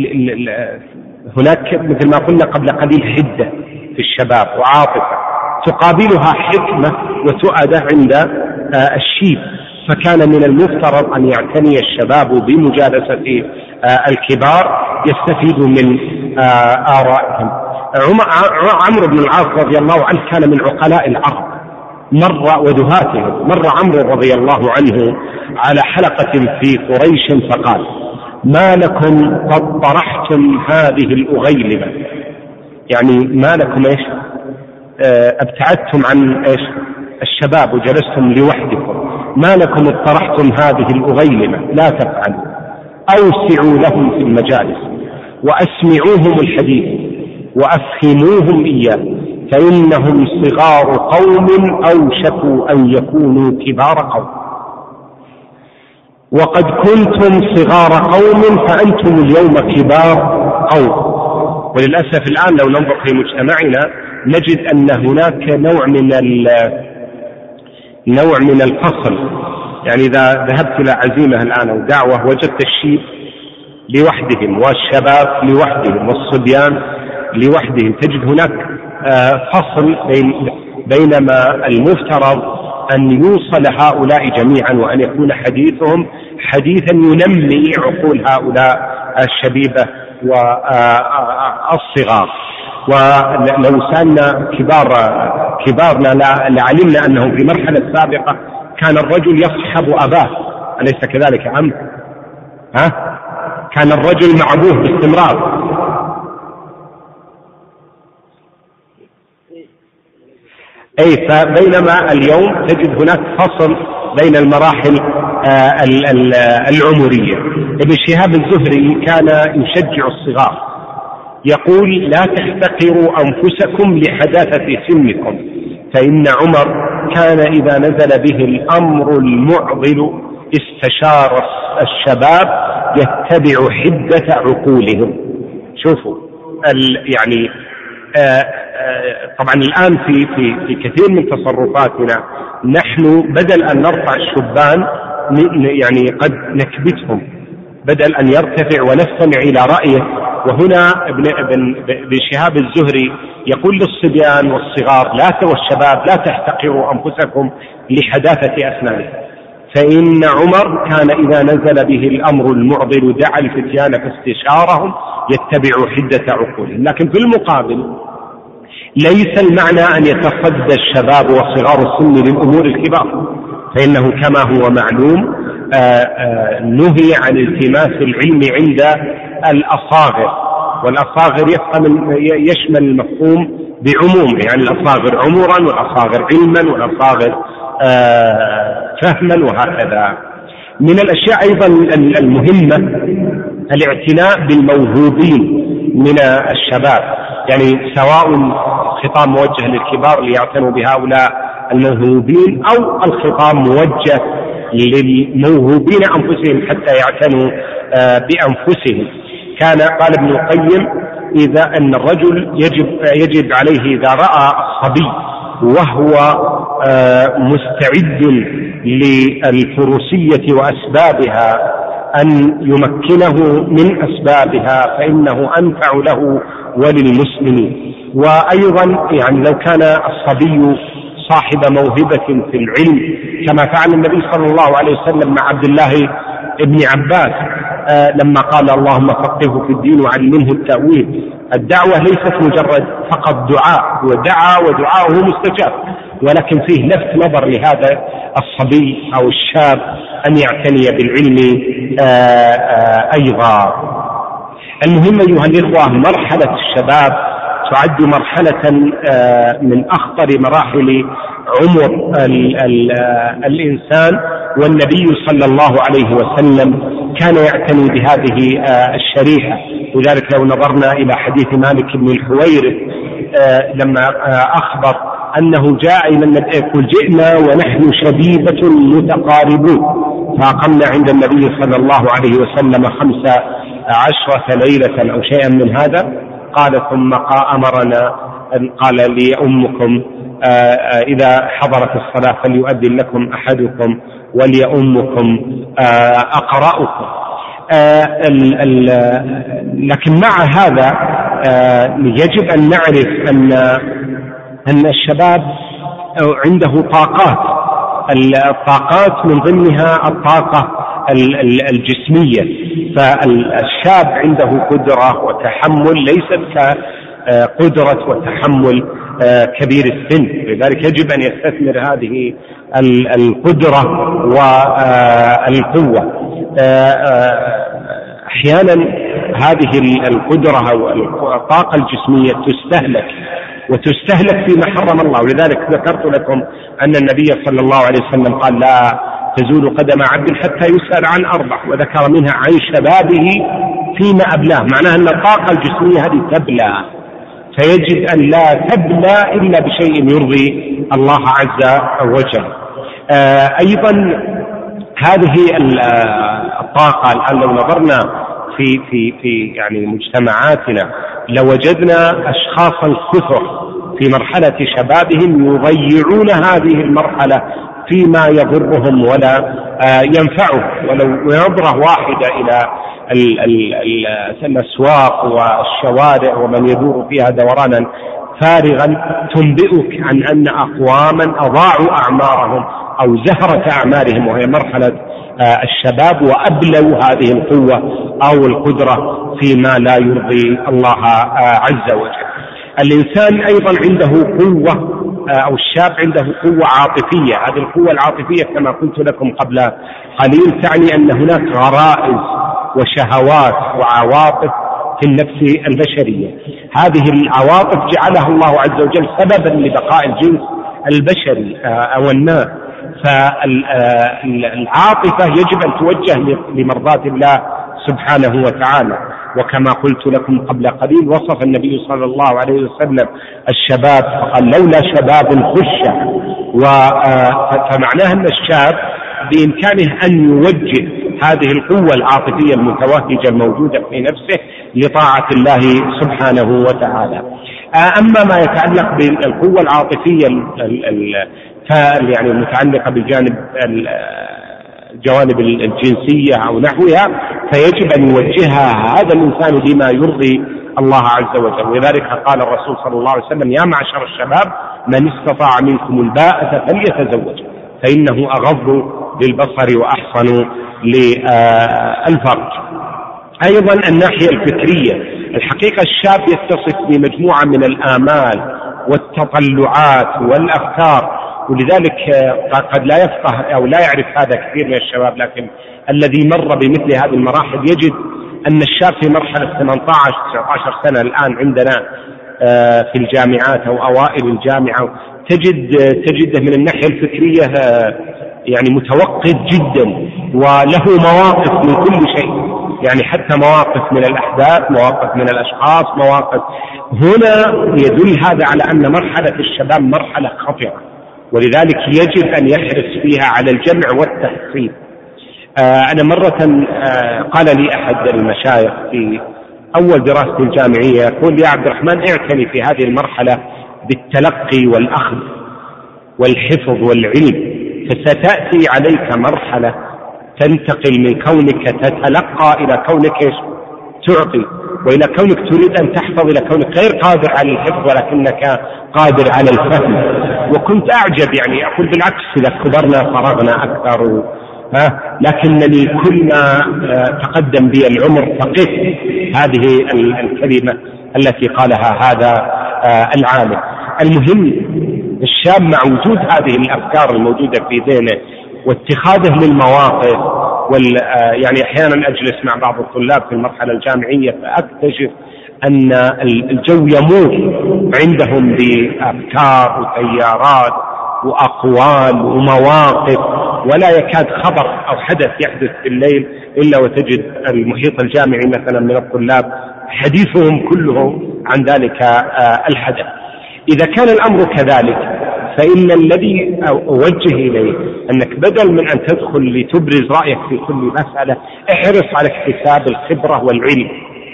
Speaker 2: هناك مثل ما قلنا قبل قليل حدة في الشباب وعاطفة تقابلها حكمة وتؤدة عند آه الشيب، فكان من المفترض أن يعتني الشباب بمجالسة آه الكبار يستفيدوا من آه آرائهم. عمرو بن العاص رضي الله عنه كان من عقلاء العرب، مر ودهاتهم مر عمرو رضي الله عنه على حلقة في قريش فقال ما لكم قد طرحتم هذه الأغيلمة، يعني ما لكم إيش ابتعدتم عن إيش الشباب وجلستم لوحدكم، ما لكم اطرحتم هذه الأغيلمة لا تفعلوا، أوسعوا لهم في المجالس وأسمعوهم الحديث وأفهموهم إياه فإنهم صغار قوم أوشكوا أن يكونوا كبار قوم، وقد كنتم صغار قوم فأنتم اليوم كبار قوم. وللأسف الآن لو ننظر في مجتمعنا نجد أن هناك نوع من نوع من الفصل، يعني إذا ذهبت إلى عزيمة الآن أو دعوة وجدت الشيب لوحدهم والشباب لوحدهم والصبيان لوحدهم، تجد هناك فصل بين بينما المفترض أن يوصل هؤلاء جميعا وأن يكون حديثهم حديثا ينمي عقول هؤلاء الشبيبة والصغار. ولو سألنا كبار كبارنا لعلمنا أنهم في مرحلة سابقة كان الرجل يصحب أباه، أليس كذلك أم؟ ها؟ كان الرجل مع أبوه باستمرار. أي فبينما اليوم تجد هناك فصل بين المراحل آه العمرية. ابن شهاب الزهري كان يشجع الصغار يقول لا تحتقروا أنفسكم لحداثة سنكم، فإن عمر كان إذا نزل به الأمر المعضل استشار الشباب يتبع حدة عقولهم. شوفوا يعني آه آه طبعا الآن في, في, في كثير من تصرفاتنا نحن بدل أن نرفع الشبان يعني قد نكبتهم بدل أن يرتفع ونستمع إلى رأيه. وهنا ابن, ابن, ابن شهاب الزهري يقول للصبيان والصغار لا والشباب لا تحتقروا أنفسكم لحداثة أسنانكم، فإن عمر كان إذا نزل به الأمر المعضل دعا الفتيان فاستشارهم يتبع حدة عقولهم. لكن في المقابل ليس المعنى أن يتصدى الشباب وصغار السن للأمور الكبار، فإنه كما هو معلوم آآ آآ نهي عن التماس العلم عند الأصاغر، والأصاغر يشمل المفهوم بعموم، يعني الأصاغر عمرا والأصاغر علما والأصاغر فهما وهكذا. من الأشياء أيضا المهمة الاعتناء بالموهوبين من الشباب، يعني سواء خطاب موجه للكبار ليعتنوا بهؤلاء الموهوبين أو الخطاب موجه للموهوبين أنفسهم حتى يعتنوا بأنفسهم. كان قال ابن القيم إذا أن الرجل يجب, يجب عليه إذا رأى الصبي وهو مستعد للفروسية وأسبابها أن يمكنه من أسبابها فإنه أنفع له وللمسلمين. وأيضا يعني لو كان الصبي صاحب موهبة في العلم كما فعل النبي صلى الله عليه وسلم مع عبد الله ابن عباس آه لما قال اللهم فقهه في الدين وعلمه التأويل. الدعوة ليست مجرد فقط دعاء، ودعا ودعاؤه مستجاب، ولكن فيه لفت نظر لهذا الصبي أو الشاب أن يعتني بالعلم آه آه أيضا. المهم أيها الإخوة، مرحلة الشباب تعد مرحلة آه من أخطر مراحل عمر ال ال الإنسان، والنبي صلى الله عليه وسلم كان يعتني بهذه آه الشريحة. لذلك لو نظرنا إلى حديث مالك بن الحويرث آه لما آه أخبر أنه جاء إلى النبي يقول جئنا ونحن شبيبة متقاربون، فأقمنا عند النبي صلى الله عليه وسلم خمس عشرة ليلة أو شيئا من هذا. قال ثم أمرنا أن قال لي أمكم آه إذا حضرت الصلاة فليؤذن لكم أحدكم وليؤمكم آه أقرأكم. آه ال ال لكن مع هذا آه يجب أن نعرف أن أن الشباب عنده طاقات، الطاقات من ضمنها الطاقة الجسمية. فالشاب عنده قدرة وتحمل ليست كقدرة وتحمل كبير السن، لذلك يجب أن يستثمر هذه القدرة والقوة. أحيانا هذه القدرة أو الطاقة الجسمية تستهلك وتستهلك فيما حرم الله. ولذلك ذكرت لكم أن النبي صلى الله عليه وسلم قال لا تزول قدم عبد حتى يسأل عن أربع، وذكر منها عن شبابه فيما أبلاه، معناها أن الطاقة الجسمية هذه تبلى، فيجب أن لا تبلى إلا بشيء يرضي الله عز وجل. آه أيضا هذه الطاقة الآن لو نظرنا في في في يعني مجتمعاتنا لوجدنا أشخاصا كثر في مرحلة شبابهم يضيعون هذه المرحلة فيما يضرهم ولا آه ينفعه. ولو نظرة واحدة إلى ال ال ال الأسواق والشوارع ومن يدور فيها دورانا فارغا تنبئك عن أن أقواما أضاعوا أعمارهم أو زهرة أعمارهم وهي مرحلة آه الشباب، وأبلوا هذه القوة أو القدرة فيما لا يرضي الله آه عز وجل. الإنسان أيضا عنده قوة أو الشاب عنده قوة عاطفية. هذه القوة العاطفية كما قلت لكم قبل قليل تعني أن هناك غرائز وشهوات وعواطف في النفس البشرية. هذه العواطف جعلها الله عز وجل سببا لبقاء الجنس البشري أو الناس. فالعاطفة يجب أن توجه لمرضاة الله سبحانه وتعالى. وكما قلت لكم قبل قليل وصف النبي صلى الله عليه وسلم الشباب فقال لولا شباب خشع، فمعناها أن الشاب بإمكانه أن يوجه هذه القوة العاطفية المتوهجة الموجودة في نفسه لطاعة الله سبحانه وتعالى. أما ما يتعلق بالقوة العاطفية يعني المتعلقة بالجانب الجوانب الجنسية أو نحوها فيجب أن يوجهها هذا الإنسان بما يرضي الله عز وجل. ولذلك قال الرسول صلى الله عليه وسلم يا معشر الشباب من استطاع منكم الباءة فليتزوج فإنه أغض للبصر وأحصن للفرج. أيضا الناحية الفكرية، الحقيقة الشاب يتصف بمجموعة من الآمال والتطلعات والأفكار، ولذلك قد لا يفقه أو لا يعرف هذا كثير من الشباب، لكن الذي مر بمثل هذه المراحل يجد أن الشاب في مرحلة ثمانية عشر تسعة عشر سنة الآن عندنا في الجامعات أو أوائل الجامعة تجد تجده من الناحية الفكرية يعني متوقد جدا وله مواقف من كل شيء، يعني حتى مواقف من الأحداث، مواقف من الأشخاص، مواقف. هنا يدل هذا على أن مرحلة الشباب مرحلة خطرة، ولذلك يجب أن يحرص فيها على الجمع والتحصيل. أنا مرة قال لي أحد المشايخ في أول دراستي الجامعية، يقول يا عبد الرحمن اعتني في هذه المرحلة بالتلقي والأخذ والحفظ والعلم، فستأتي عليك مرحلة تنتقل من كونك تتلقى إلى كونك تعطي، وإلى كونك تريد أن تحفظ إلى كونك غير قادر على الحفظ ولكنك قادر على الفهم. وكنت أعجب، يعني أقول بالعكس إذا كبرنا فرغنا أكثر و... ها، لكنني كلما تقدم بي العمر فقدت هذه الكلمة التي قالها هذا العالم. المهم الشاب مع وجود هذه الأفكار الموجودة في ذهنه واتخاذه للمواقف وال يعني أحيانا أجلس مع بعض الطلاب في المرحلة الجامعية فأكتشف أن الجو يمور عندهم بأفكار وتيارات وأقوال ومواقف، ولا يكاد خبر أو حدث يحدث في الليل إلا وتجد المحيط الجامعي مثلا من الطلاب حديثهم كله عن ذلك الحدث. إذا كان الأمر كذلك فإن الذي أوجه إليه أنك بدل من أن تدخل لتبرز رأيك في كل مسألة، احرص على اكتساب الخبرة والعلم،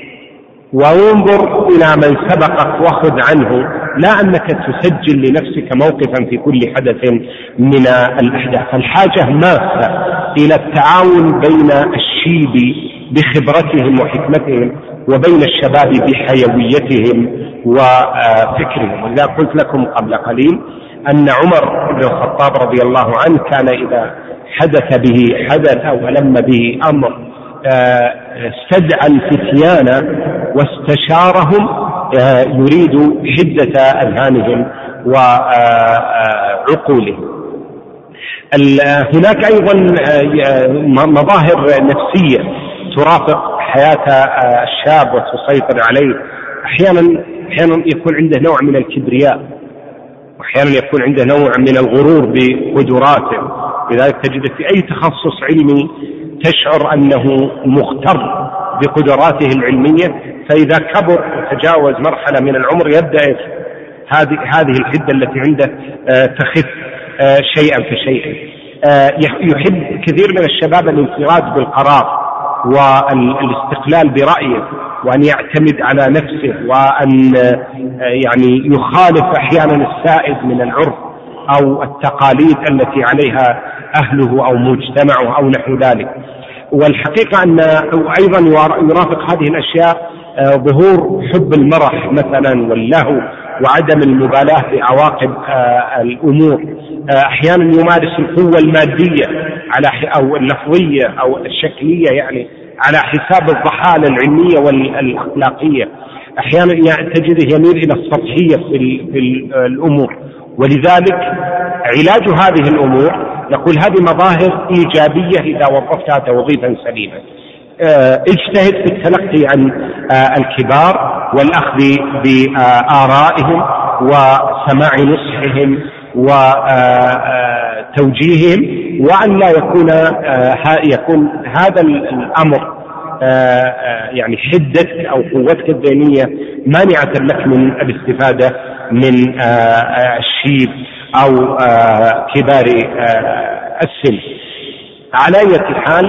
Speaker 2: وانظر إلى من سبقك وخذ عنه، لا أنك تسجل لنفسك موقفا في كل حدث من الأحداث. الحاجة ماسة إلى التعاون بين الشيب بخبرتهم وحكمتهم وبين الشباب بحيويتهم وفكرهم. ولذا قلت لكم قبل قليل أن عمر بن الخطاب رضي الله عنه كان إذا حدث به حدث أو ألم به أمر استدعى الفتيان واستشارهم يريد حدة أذهانهم وعقولهم. هناك أيضا مظاهر نفسية ترافق حياة الشاب وتسيطر عليه. أحيانا أحيانا يكون عنده نوع من الكبرياء، وأحيانا يكون عنده نوع من الغرور بقدراته، لذلك تجد في أي تخصص علمي تشعر أنه مغتر بقدراته العلمية، فإذا كبر وتجاوز مرحلة من العمر يبدأ هذه هذه الحدة التي عنده تخف شيئا فشيئا. يحب كثير من الشباب الانفراد بالقرار والاستقلال برأيه، وأن يعتمد على نفسه، وأن يعني يخالف أحيانا السائد من العرف أو التقاليد التي عليها أهله أو مجتمعه أو نحو ذلك. والحقيقة أن أيضا يرافق هذه الأشياء ظهور حب المرح مثلا واللهو وعدم المبالاة بعواقب الأمور. أحيانا يمارس القوة المادية على أو اللفظية أو الشكلية يعني على حساب الضحالة العلمية والأخلاقية. أحيانا تجده يميل إلى السطحية في الأمور. ولذلك علاج هذه الأمور يقول هذه مظاهر إيجابية إذا وظفتها توظيفا سليما. اجتهد في التلقي عن الكبار والأخذ بآرائهم وسماع نصحهم وتوجيههم، وأن لا يكون يكون هذا الأمر يعني حدتك أو قوتك الذهنية مانعة لك من الاستفادة من الشيب أو كبار السن. على أي حال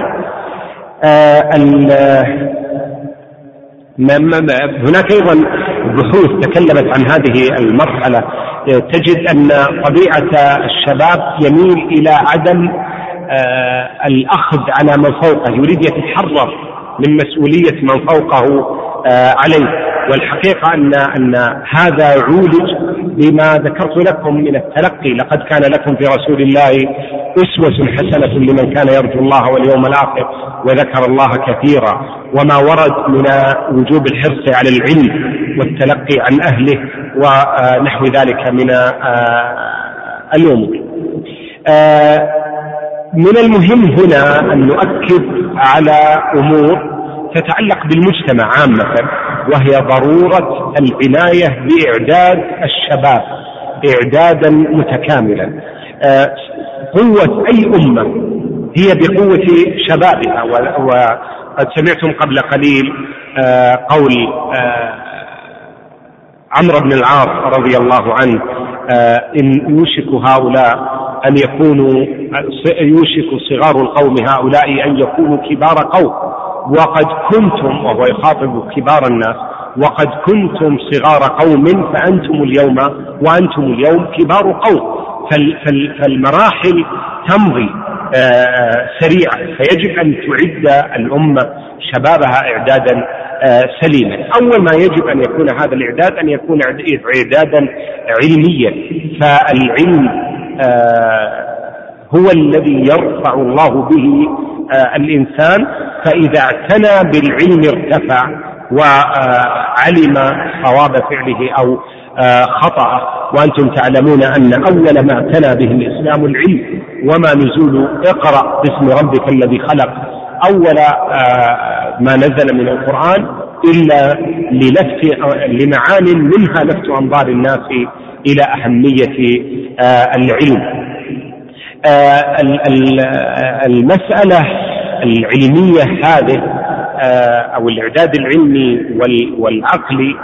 Speaker 2: هناك أيضا بحوث تكلمت عن هذه المرحلة، تجد أن طبيعة الشباب يميل إلى عدم الأخذ على من فوقه، يريد يتحرر من مسؤولية من فوقه عليه. والحقيقة أن أن هذا عولج بما ذكرت لكم من التلقي. لقد كان لكم في رسول الله أسوة حسنة لمن كان يرجو الله واليوم الآخر وذكر الله كثيرا، وما ورد من وجوب الحرص على العلم والتلقي عن أهله ونحو ذلك من الأمور. من المهم هنا أن نؤكد على أمور تتعلق بالمجتمع عامة، وهي ضرورة العناية بإعداد الشباب إعدادا متكاملا. قوة أي أمة هي بقوة شبابها. وقد سمعتم قبل قليل قول عمرو بن العاص رضي الله عنه: إن يوشك هؤلاء أن يكونوا يوشك صغار القوم هؤلاء أن يكونوا كبار قوم، وقد كنتم، وهو يخاطب كبار الناس، وقد كنتم صغار قوم فأنتم اليوم وأنتم اليوم كبار قوم. فالمراحل تمضي سريعا، فيجب أن تعد الأمة شبابها إعدادا سليما. أول ما يجب أن يكون هذا الإعداد أن يكون إعدادا علميا، فالعلم هو الذي يرفع الله به الإنسان، فإذا اعتنى بالعلم ارتفع وعلم صواب فعله أو خطأ. وأنتم تعلمون أن أول ما اعتنى به الإسلام العلم، وما نزول اقرأ باسم ربك الذي خلق أول ما نزل من القرآن إلا للفت لمعان منها لفت أنظار الناس إلى أهمية العلم. المسألة العلمية هذه أو الإعداد العلمي والعقلي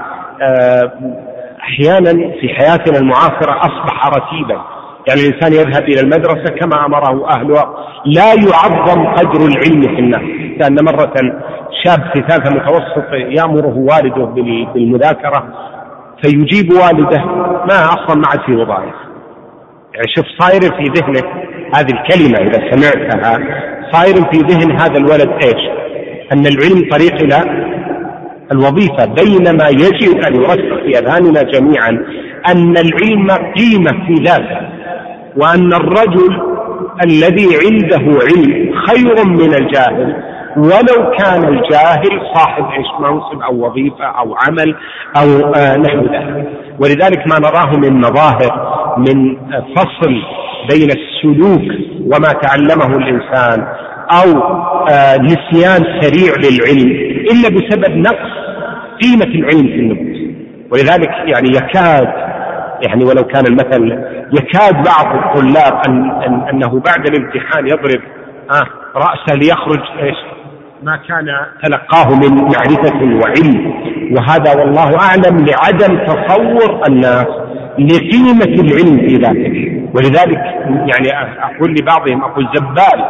Speaker 2: أحيانا في حياتنا المعاصرة أصبح رتيبا، يعني الإنسان يذهب إلى المدرسة كما أمره أهله، لا يعظم قدر العلم في الناس. لأن مرة شاب في ثالثة متوسط يأمره والده بالمذاكرة، فيجيب والده ما أصلا ما عاد في وظائف. يعني شوف صاير في ذهنه هذه الكلمة إذا سمعتها، صاير في ذهن هذا الولد إيش؟ أن العلم طريق إلى الوظيفة، بينما يجب أن يرسخ في أذهاننا جميعا أن العلم قيمة في ذاته، وأن الرجل الذي عنده علم خير من الجاهل، ولو كان الجاهل صاحب إيش منصب أو وظيفة أو عمل أو آه نحو ذلك. ولذلك ما نراه من مظاهر من فصل بين السلوك وما تعلمه الإنسان أو آه نسيان سريع للعلم إلا بسبب نقص قيمة العلم في النفوس. ولذلك يعني يكاد يعني ولو كان المثل يكاد بعض الطلاب أن أن أنه بعد الامتحان يضرب آه رأسه ليخرج إيش ما كان تلقاه من معرفة وعلم، وهذا والله أعلم لعدم تصور الناس لقيمة العلم في ذاته. ولذلك يعني أقول لبعضهم أقول زبال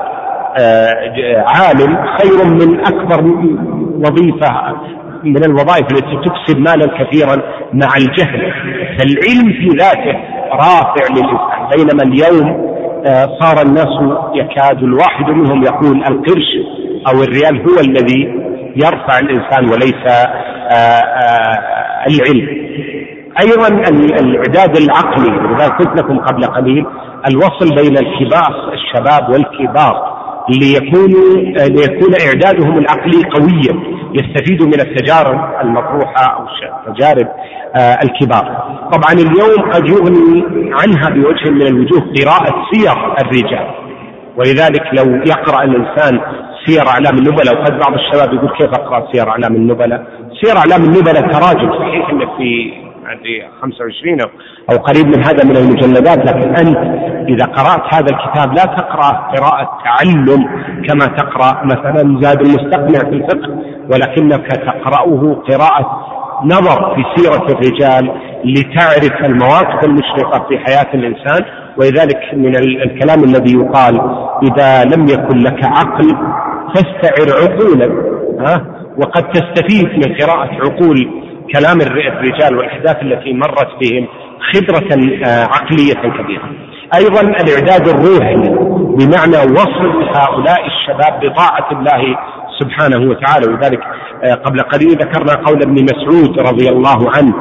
Speaker 2: آه عالم خير من أكبر وظيفة من الوظائف التي تكسب مالا كثيرا مع الجهل. فالعلم في ذاته رافع للإنسان، بينما اليوم آه صار الناس يكاد الواحد منهم يقول القرش أو الريال هو الذي يرفع الإنسان وليس آآ آآ العلم. أيضا الإعداد العقلي، وذلك قلت لكم قبل قليل الوصل بين الكبار الشباب والكبار ليكونوا ليكون إعدادهم العقلي قويا، يستفيدوا من التجارب المطروحة أو تجارب الكبار. طبعا اليوم قد يغني عنها بوجه من الوجوه قراءة سير الرجال، ولذلك لو يقرأ الإنسان سير أعلام النبلاء، وقد بعض الشباب يقول كيف أقرأ سير أعلام النبلاء؟ سير أعلام النبلاء تراجم، صحيح أنك في خمسة وعشرين أو قريب من هذا من المجلدات، لكن أنت إذا قرأت هذا الكتاب لا تقرأ قراءة تعلم كما تقرأ مثلا زاد المستقنع في الفقه، ولكنك تقرأه قراءة نظر في سيرة الرجال لتعرف المواقف المشرقة في حياة الإنسان. ولذلك من الكلام الذي يقال إذا لم يكن لك عقل فاستعر عقولا، ها؟ وقد تستفيد من قراءة عقول كلام الرجال والأحداث التي مرت بهم خبرة عقلية كبيرة. أيضا الإعداد الروحي بمعنى وصل هؤلاء الشباب بطاعة الله سبحانه وتعالى. ولذلك قبل قليل ذكرنا قول ابن مسعود رضي الله عنه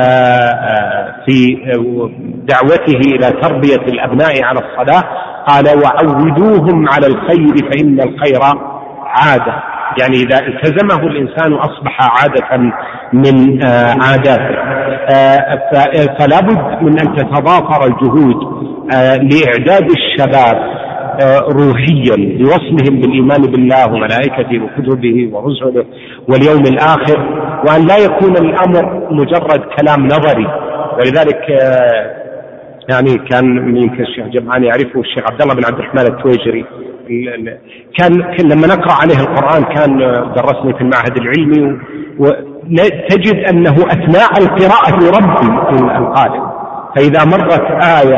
Speaker 2: في دعوته إلى تربية الأبناء على الصلاة، قال وعودوهم على الخير فإن الخير عادة، يعني إذا التزمه الإنسان أصبح عادة من عاداته. فلا بد من أن تتضافر الجهود لإعداد الشباب روحيا لوصلهم بالإيمان بالله وملائكته وكتبه ورسله واليوم الآخر، وأن لا يكون الأمر مجرد كلام نظري. ولذلك يعني كان يمكن الشيخ جمعان يعرفه الشيخ عبد الله بن عبد الرحمن التويجري، كان لما نقرأ عليه القرآن كان درسني في المعهد العلمي، وتجد أنه أثناء القراءة يربي القارئ، فإذا مرت آية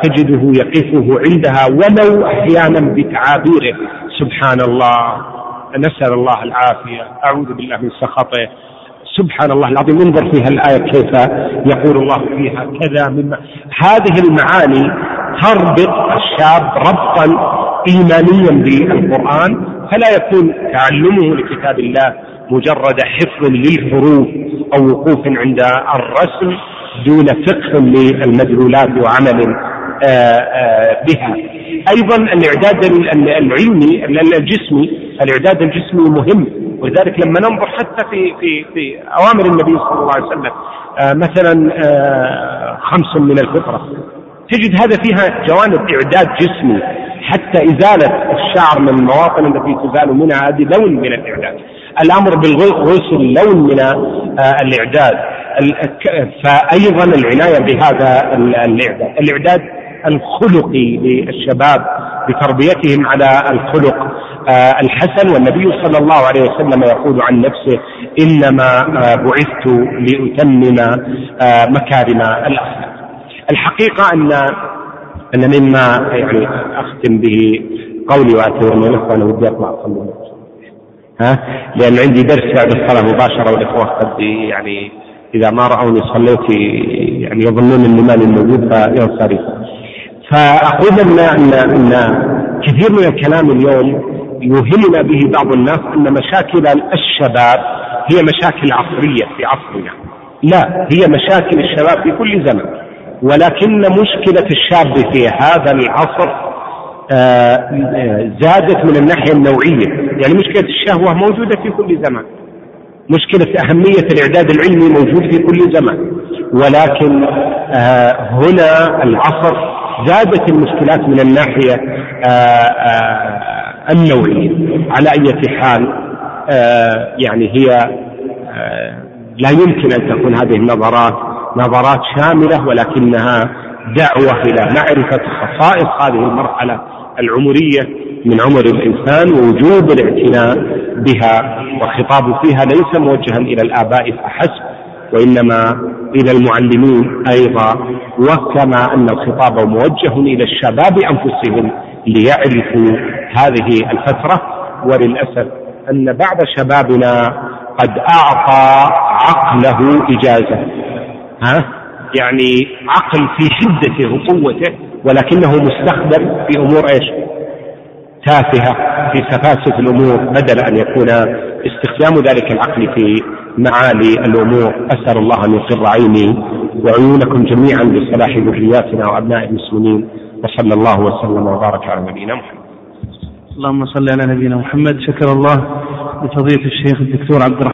Speaker 2: تجده يقفه عندها ولو أحيانا بتعابيره: سبحان الله، نسأل الله العافية، أعوذ بالله من سخطه، سبحان الله العظيم. انظر فيها الآية كيف يقول الله فيها كذا. مما هذه المعاني تربط الشاب ربطا إيمانيا بالقرآن، فلا يكون تعلمه لكتاب الله مجرد حفظ للحروف أو وقوف عند الرسم دون فقه للمدلولات وعمل بها. أيضا الإعداد العلمي الجسمي، الإعداد الجسمي مهم، ولذلك لما ننظر حتى في في في أوامر النبي صلى الله عليه وسلم مثلا خمس من الفطرة، تجد هذا فيها جوانب إعداد جسمي، حتى إزالة الشعر من المواطن التي تزال منها هذه لون من الإعداد. الأمر بالغسل لون من الإعداد. فأيضا العناية بهذا الإعداد، الإعداد الخلقي للشباب بتربيتهم على الخلق الحسن. والنبي صلى الله عليه وسلم يقول عن نفسه: إنما بعثت لأتمم مكارم الأخلاق. الحقيقة أن أن مما يعني أختم به قولي وأعتذر من الإخوة، أنا ودي أطلع أصلي ها لأن عندي درس بعد الصلاة مباشرة، والإخوة قد يعني إذا ما رأوني صليت يعني يظنون أني ماني موجود فينصرف. فأقول أن أن أن كثير من الكلام اليوم يوهمنا به بعض الناس أن مشاكل الشباب هي مشاكل عصرية في عصرنا. لا، هي مشاكل الشباب في كل زمن، ولكن مشكلة الشاب في هذا العصر زادت من الناحية النوعية. يعني مشكلة الشهوة موجودة في كل زمان، مشكلة أهمية الإعداد العلمي موجود في كل زمان، ولكن هنا العصر زادت المشكلات من الناحية النوعية. على أي حال يعني هي لا يمكن أن تكون هذه النظرات نظرات شاملة، ولكنها دعوة إلى معرفة خصائص هذه المرحلة العمرية من عمر الإنسان ووجوب الاعتناء بها. والخطاب فيها ليس موجها إلى الآباء فحسب، وإنما إلى المعلمين أيضا، وكما أن الخطاب موجه إلى الشباب أنفسهم ليعرفوا هذه الفترة. وللأسف أن بعض شبابنا قد أعطى عقله إجازة، ها يعني عقل في شدته وقوته، ولكنه مستخدم في أمور إيش تافهة، في سفاسف الأمور، بدل أن يكون استخدام ذلك العقل في معالي الأمور. أسأل الله أن يقر عيني وعيونكم جميعا بصلاح ذرياتنا وأبناء المسلمين، وصلى الله وسلم وبارك على نبينا محمد.
Speaker 1: اللهم صل على نبينا محمد. شكر الله لفضيلة الشيخ الدكتور عبد الرحمن